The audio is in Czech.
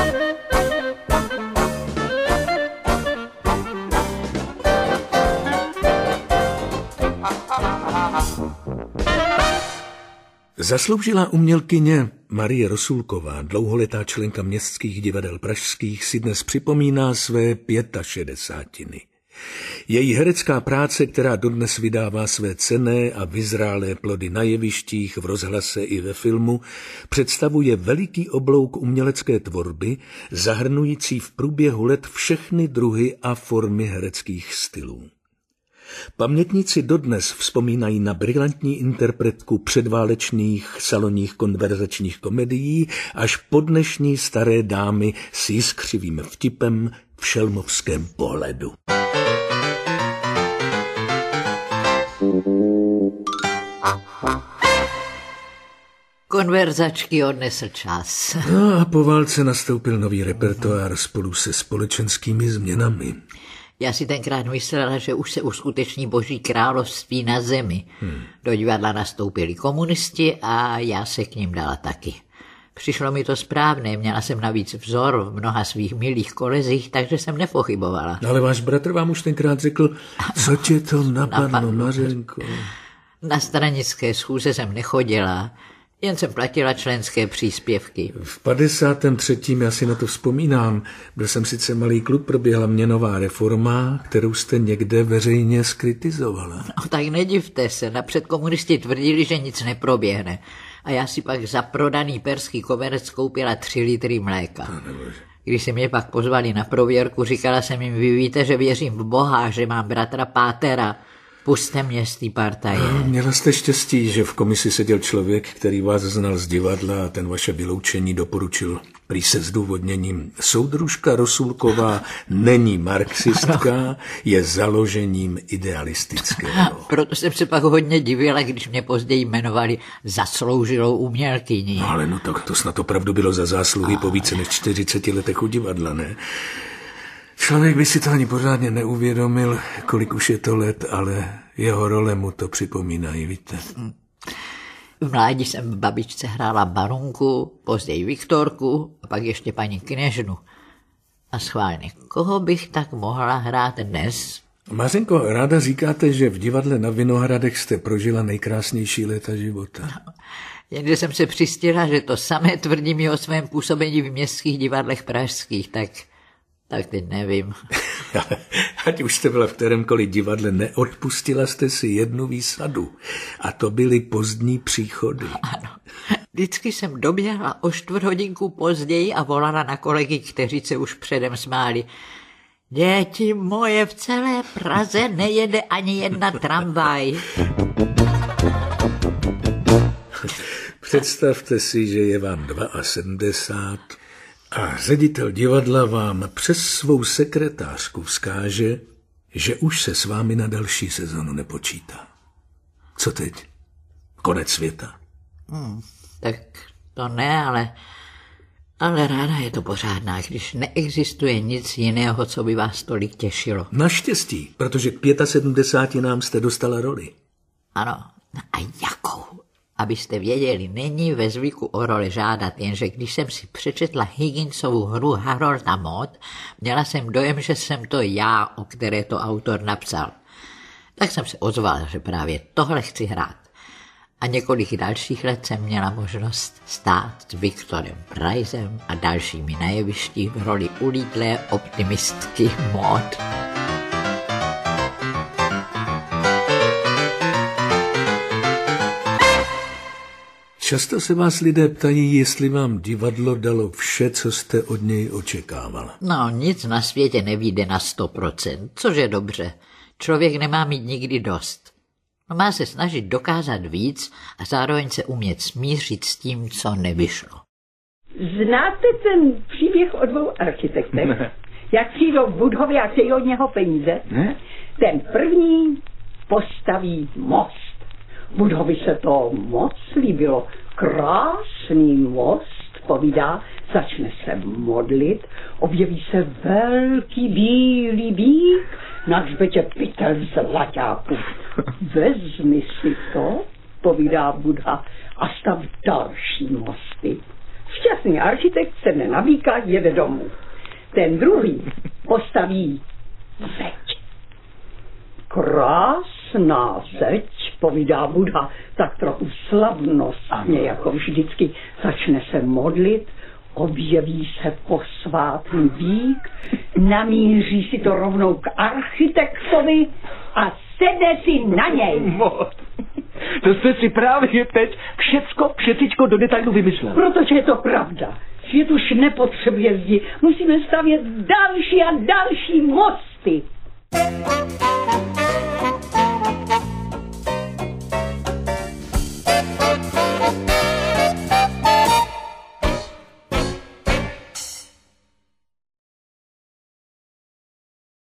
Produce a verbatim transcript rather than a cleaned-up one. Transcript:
Zasloužilá umělkyně Marie Rosulková, dlouholetá členka městských divadel pražských, si dnes připomíná své šedesátiny. Její herecká práce, která dodnes vydává své cenné a vyzrálé plody na jevištích, v rozhlase i ve filmu, představuje veliký oblouk umělecké tvorby, zahrnující v průběhu let všechny druhy a formy hereckých stylů. Pamětníci dodnes vzpomínají na brilantní interpretku předválečných salonních konverzačních komedií až po dnešní staré dámy s jiskřivým vtipem v šelmovském pohledu. Konverzačky odnesl čas. No a po válce nastoupil nový repertoár spolu se společenskými změnami. Já si tenkrát myslela, že už se uskuteční Boží království na zemi. Hmm. Do divadla nastoupili komunisti a já se k ním dala taky. Přišlo mi to správné, měla jsem navíc vzor v mnoha svých milých kolezích, takže jsem nepochybovala. Ale váš bratr vám už tenkrát řekl, co tě to napadlo, Mařenko? Na stranické schůze jsem nechodila, jen jsem platila členské příspěvky. V padesátém třetím já si na to vzpomínám. Byl jsem sice malý klub, proběhla měnová reforma, kterou jste někde veřejně skritizovala. No tak nedivte se, napřed komunisti tvrdili, že nic neproběhne. A já si pak za prodaný perský koberec koupila tři litry mléka. Když se mě pak pozvali na prověrku, říkala jsem jim, vy víte, že věřím v Boha, že mám bratra Pátera. Puste mě z té partaje. No, měla jste štěstí, že v komisi seděl člověk, který vás znal z divadla a ten vaše vyloučení doporučil prý se zdůvodněním. Soudružka Rosulková není marxistka, je založením idealistického. Proto jsem se pak hodně divila, když mě později jmenovali zasloužilou umělkyní. No ale no tak to snad opravdu bylo za zásluhy po více než čtyřiceti letech u divadla, ne? Člověk by si to ani pořádně neuvědomil, kolik už je to let, ale jeho role mu to připomínají, víte. V mládí jsem v babičce hrála Barunku, později Viktorku a pak ještě paní kněžnu. A schválně, koho bych tak mohla hrát dnes? Mařenko, ráda říkáte, že v divadle na Vinohradech jste prožila nejkrásnější léta života. No, jenže jsem se přistihla, že to samé tvrdím i o svém působení v městských divadlech pražských, tak... Tak teď nevím. Ať už jste byla v kterémkoliv divadle, neodpustila jste si jednu výsadu. A to byly pozdní příchody. Ano. Vždycky jsem doběhla o čtvrt hodinku později a volala na kolegy, kteří se už předem smáli. Děti moje, v celé Praze nejede ani jedna tramvaj. Představte si, že je vám sedmdesát dva a ředitel divadla vám přes svou sekretářku vzkáže, že už se s vámi na další sezonu nepočítá. Co teď? Konec světa? Hmm, tak to ne, ale, ale ráda je to pořádná, když neexistuje nic jiného, co by vás tolik těšilo. Naštěstí, protože k sedmdesáti pěti nám jste dostala roli. Ano, a jakou? Abyste věděli, není ve zvyku o roli žádat, jenže když jsem si přečetla Higginsovu hru Harolda Maude, měla jsem dojem, že jsem to já, o které to autor napsal. Tak jsem se ozvala, že právě tohle chci hrát. A několik dalších let jsem měla možnost stát s Viktorem Preisem a dalšími na jevišti v roli ulítlé optimistky Maude. Často se vás lidé ptají, jestli vám divadlo dalo vše, co jste od něj očekávala. No, nic na světě nevyjde na sto procent, což je dobře. Člověk nemá mít nikdy dost. Má se snažit dokázat víc a zároveň se umět smířit s tím, co nevyšlo. Znáte ten příběh o dvou architektech? Ne. Jak přijdou k Budhovi a chtějí od něho peníze? Ne. Ten první postaví most. Budhovi se to moc líbilo. Krásný most, povídá, začne se modlit, objeví se velký bílý bík na hřbetě pytel zlaťáků. Vezmi si to, povídá Buddha, a stav další mosty. Šťastný architekt sedne na býka, jede domů. Ten druhý postaví zeď. Krásná zeď, povídá Buddha, tak trochu slavnostně, jako vždycky, začne se modlit, objeví se posvátný býk, namíří si to rovnou k architektovi a sede si na něj. To jste si právě teď všecko, všecičko do detailu vymyslel. Protože je to pravda. Svět už nepotřebuje zdi. Musíme stavět další a další mosty.